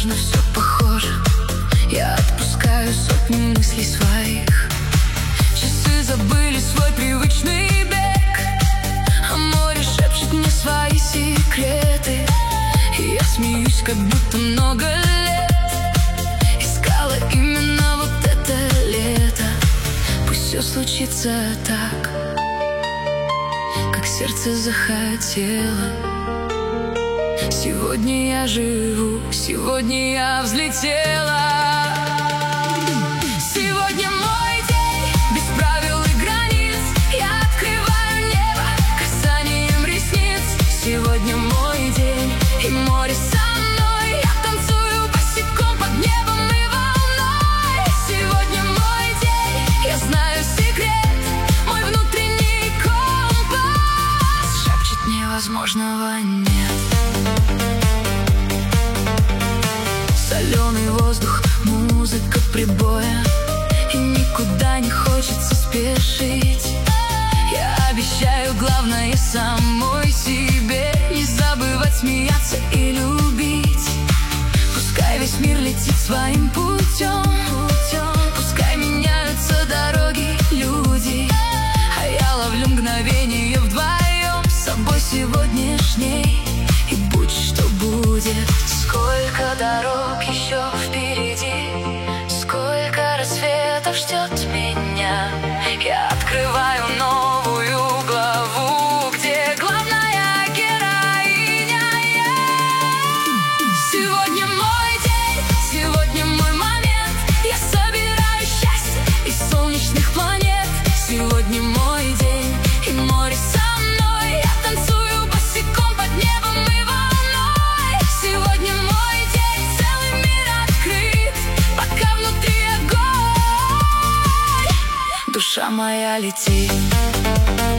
возможно, все похоже. Я отпускаю сотни мыслей своих. Часы забыли свой привычный бег, а море шепчет мне свои секреты. И я смеюсь, как будто много лет искала именно вот это лето. Пусть все случится так, как сердце захотело. Сегодня я живу, сегодня я взлетела. Сегодня мой день, без правил и границ. Я открываю небо касанием ресниц. Сегодня мой день, и море со мной. Я танцую босиком под небом и волной. Сегодня мой день, я знаю секрет, мой внутренний компас шепчет: невозможного нет. Соленый воздух, музыка прибоя, и никуда не хочется спешить. Я обещаю главное самой себе: не забывать смеяться и любить. Пускай весь мир летит своим путем, пускай меняются дороги, люди, а я ловлю мгновение вдвоем с собой сегодняшней. И будь что будет. Сколько дорог еще впереди, сколько рассветов ждет меня. Я открываю новую главу, где главная героиня я. Сегодня мой день, сегодня мой момент. Я собираю счастье из солнечных планет. Сегодня мой день, и море со мной. Я танцую босиком под небом и волной. Сегодня мой день, целый мир открыт, пока внутри огонь. Душа моя летит.